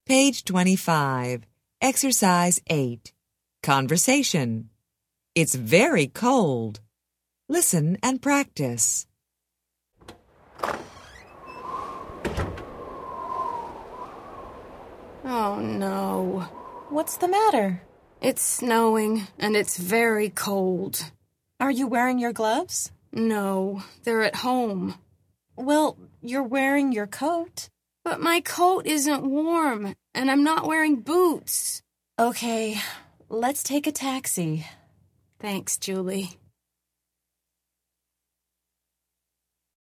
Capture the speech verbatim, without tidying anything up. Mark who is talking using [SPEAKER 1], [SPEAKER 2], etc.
[SPEAKER 1] Page twenty-five, Exercise eight. Conversation. It's very cold. Listen and practice.
[SPEAKER 2] Oh, no.
[SPEAKER 3] What's the matter?
[SPEAKER 2] It's snowing, and it's very cold.
[SPEAKER 3] Are you wearing your gloves?
[SPEAKER 2] No, they're at home.
[SPEAKER 3] Well, you're wearing your coat.
[SPEAKER 2] But my coat isn't warm, and I'm not wearing boots.
[SPEAKER 3] Okay, let's take a taxi.
[SPEAKER 2] Thanks, Julie.